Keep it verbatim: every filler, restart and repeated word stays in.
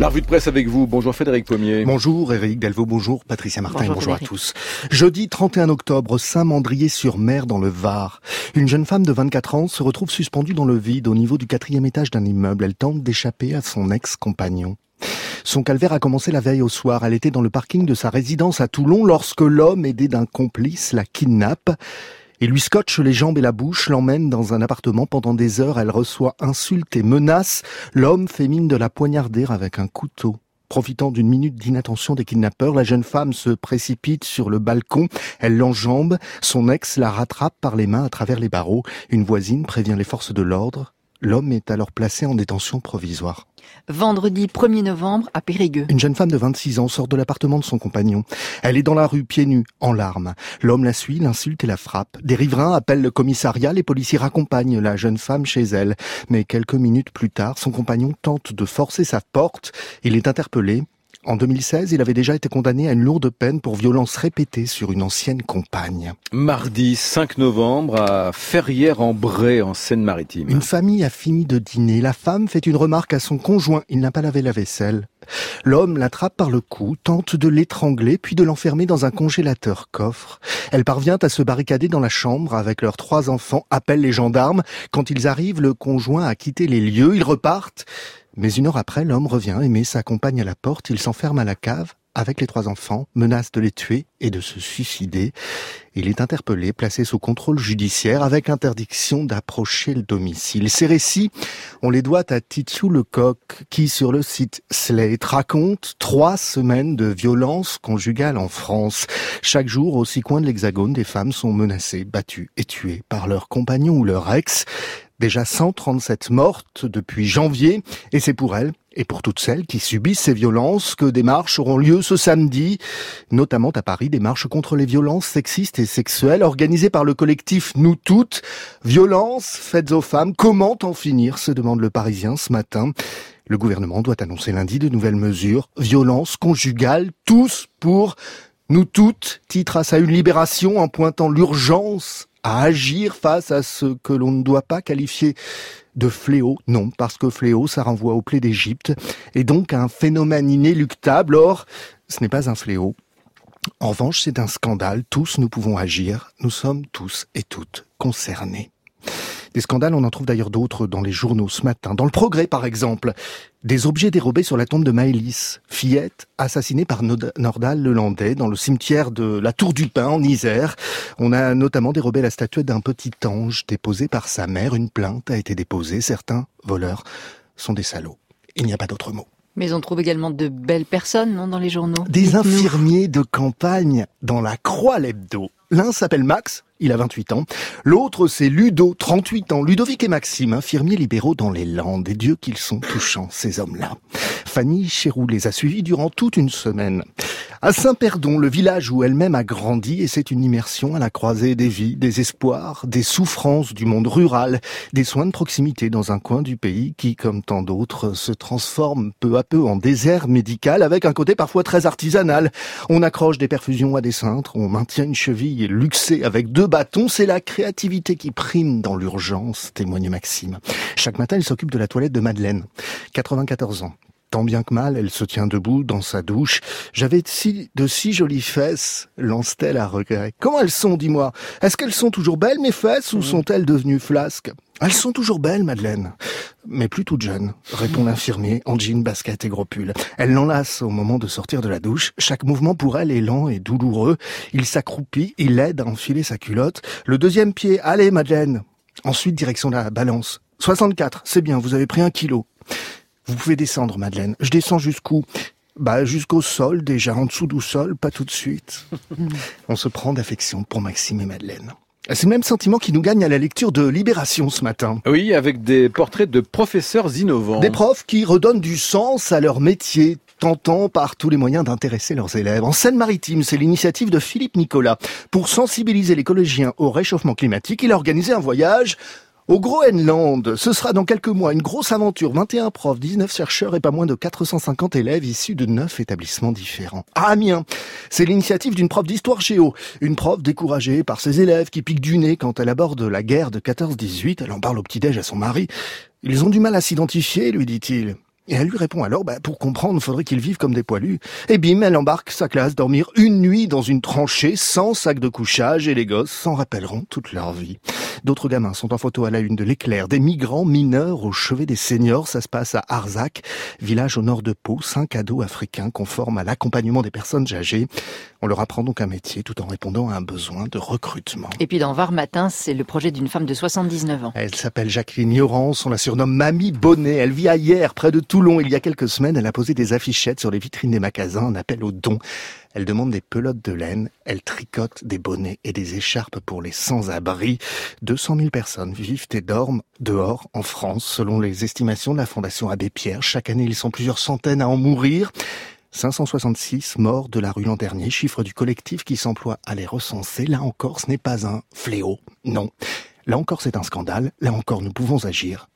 La revue de presse avec vous. Bonjour Frédéric Pommier. Bonjour Éric Delvaux, bonjour Patricia Martin, bonjour, bonjour à tous. Jeudi trente et un octobre, Saint-Mandrier-sur-Mer dans le Var. Une jeune femme de vingt-quatre ans se retrouve suspendue dans le vide au niveau du quatrième étage d'un immeuble. Elle tente d'échapper à son ex-compagnon. Son calvaire a commencé la veille au soir. Elle était dans le parking de sa résidence à Toulon lorsque l'homme, aidé d'un complice, la kidnappe et lui scotche les jambes et la bouche, l'emmène dans un appartement. Pendant des heures, elle reçoit insultes et menaces. L'homme fait mine de la poignarder avec un couteau. Profitant d'une minute d'inattention des kidnappeurs, la jeune femme se précipite sur le balcon. Elle l'enjambe. Son ex la rattrape par les mains à travers les barreaux. Une voisine prévient les forces de l'ordre. L'homme est alors placé en détention provisoire. Vendredi premier novembre à Périgueux. Une jeune femme de vingt-six ans sort de l'appartement de son compagnon. Elle est dans la rue, pieds nus, en larmes. L'homme la suit, l'insulte et la frappe. Des riverains appellent le commissariat. Les policiers raccompagnent la jeune femme chez elle. Mais quelques minutes plus tard, son compagnon tente de forcer sa porte. Il est interpellé. En deux mille seize, il avait déjà été condamné à une lourde peine pour violence répétée sur une ancienne compagne. Mardi cinq novembre à Ferrières-en-Bray, en Seine-Maritime. Une famille a fini de dîner. La femme fait une remarque à son conjoint. Il n'a pas lavé la vaisselle. L'homme l'attrape par le cou, tente de l'étrangler, puis de l'enfermer dans un congélateur-coffre. Elle parvient à se barricader dans la chambre avec leurs trois enfants, appelle les gendarmes. Quand ils arrivent, le conjoint a quitté les lieux. Ils repartent. Mais une heure après, l'homme revient et met sa compagne à la porte. Il s'enferme à la cave avec les trois enfants, menace de les tuer et de se suicider. Il est interpellé, placé sous contrôle judiciaire avec interdiction d'approcher le domicile. Ces récits, on les doit à Titiou Lecoq, qui sur le site Slate raconte trois semaines de violence conjugale en France. Chaque jour, aux six coins de l'Hexagone, des femmes sont menacées, battues et tuées par leur compagnon ou leur ex. Déjà cent trente-sept mortes depuis janvier, et c'est pour elles et pour toutes celles qui subissent ces violences que des marches auront lieu ce samedi, notamment à Paris, des marches contre les violences sexistes et sexuelles organisées par le collectif Nous Toutes. Violences faites aux femmes, comment en finir, se demande le Parisien ce matin. Le gouvernement doit annoncer lundi de nouvelles mesures. Violences conjugales, tous pour Nous Toutes, titre à sa une Libération en pointant l'urgence à agir face à ce que l'on ne doit pas qualifier de fléau. Non, parce que fléau, ça renvoie aux plaies d'Égypte, et donc à un phénomène inéluctable. Or, ce n'est pas un fléau. En revanche, c'est un scandale. Tous, nous pouvons agir. Nous sommes tous et toutes concernés. Des scandales, on en trouve d'ailleurs d'autres dans les journaux ce matin. Dans le Progrès, par exemple, des objets dérobés sur la tombe de Maëlys, fillette assassinée par Nordal Lelandais dans le cimetière de la Tour du Pin en Isère. On a notamment dérobé la statuette d'un petit ange déposée par sa mère. Une plainte a été déposée. Certains voleurs sont des salauds. Il n'y a pas d'autre mot. Mais on trouve également de belles personnes, non, dans les journaux. Des Dites-nous. infirmiers de campagne dans la Croix l'Hebdo. L'un s'appelle Max, il a vingt-huit ans. L'autre, c'est Ludo, trente-huit ans. Ludovic et Maxime, infirmiers libéraux dans les Landes. Et Dieu qu'ils sont touchants, ces hommes-là. Fanny Chéroux les a suivis durant toute une semaine. À Saint-Perdon, le village où elle-même a grandi, et c'est une immersion à la croisée des vies, des espoirs, des souffrances du monde rural, des soins de proximité dans un coin du pays qui, comme tant d'autres, se transforme peu à peu en désert médical avec un côté parfois très artisanal. On accroche des perfusions à des cintres, on maintient une cheville luxée avec deux bâtons. C'est la créativité qui prime dans l'urgence, témoigne Maxime. Chaque matin, il s'occupe de la toilette de Madeleine, quatre-vingt-quatorze ans. Tant bien que mal, elle se tient debout dans sa douche. J'avais si, de si jolies fesses, lance-t-elle à regret. Comment elles sont, dis-moi? Est-ce qu'elles sont toujours belles, mes fesses, ou sont-elles devenues flasques? Elles sont toujours belles, Madeleine. Mais plus toutes jeunes, répond l'infirmier, en jean, basket et gros pull. Elle l'enlace au moment de sortir de la douche. Chaque mouvement pour elle est lent et douloureux. Il s'accroupit, il l'aide à enfiler sa culotte. Le deuxième pied, allez, Madeleine. Ensuite, direction la balance. soixante-quatre, c'est bien, vous avez pris un kilo. Vous pouvez descendre, Madeleine. Je descends jusqu'où? Bah, jusqu'au sol, déjà. En dessous du sol, pas tout de suite. On se prend d'affection pour Maxime et Madeleine. C'est le même sentiment qui nous gagne à la lecture de Libération ce matin. Oui, avec des portraits de professeurs innovants. Des profs qui redonnent du sens à leur métier, tentant par tous les moyens d'intéresser leurs élèves. En Seine-Maritime, c'est l'initiative de Philippe Nicolas. Pour sensibiliser les collégiens au réchauffement climatique, il a organisé un voyage au Groenland. Ce sera dans quelques mois une grosse aventure. vingt et un profs, dix-neuf chercheurs et pas moins de quatre cent cinquante élèves issus de neuf établissements différents. À Amiens, c'est l'initiative d'une prof d'histoire géo. Une prof découragée par ses élèves qui piquent du nez quand elle aborde la guerre de quatorze dix-huit. Elle en parle au petit-déj à son mari. Ils ont du mal à s'identifier, lui dit-il. Et elle lui répond alors, bah, pour comprendre, faudrait qu'ils vivent comme des poilus. Et bim, elle embarque sa classe dormir une nuit dans une tranchée sans sac de couchage et les gosses s'en rappelleront toute leur vie. D'autres gamins sont en photo à la une de l'Éclair, des migrants mineurs au chevet des seniors. Ça se passe à Arzac, village au nord de Pau. Cinq ados africains conformes à l'accompagnement des personnes âgées. On leur apprend donc un métier tout en répondant à un besoin de recrutement. Et puis dans Var Matin, c'est le projet d'une femme de soixante-dix-neuf ans. Elle s'appelle Jacqueline Yorance, on la surnomme Mamie Bonnet. Elle vit à Hyères, près de Toulon. Il y a quelques semaines, elle a posé des affichettes sur les vitrines des magasins, un appel aux dons. Elle demande des pelotes de laine, elle tricote des bonnets et des écharpes pour les sans-abri. deux cent mille personnes vivent et dorment dehors en France, selon les estimations de la Fondation Abbé Pierre. Chaque année, ils sont plusieurs centaines à en mourir. cinq cent soixante-six morts de la rue l'an dernier, chiffre du collectif qui s'emploie à les recenser. Là encore, ce n'est pas un fléau, non. Là encore, c'est un scandale. Là encore, nous pouvons agir.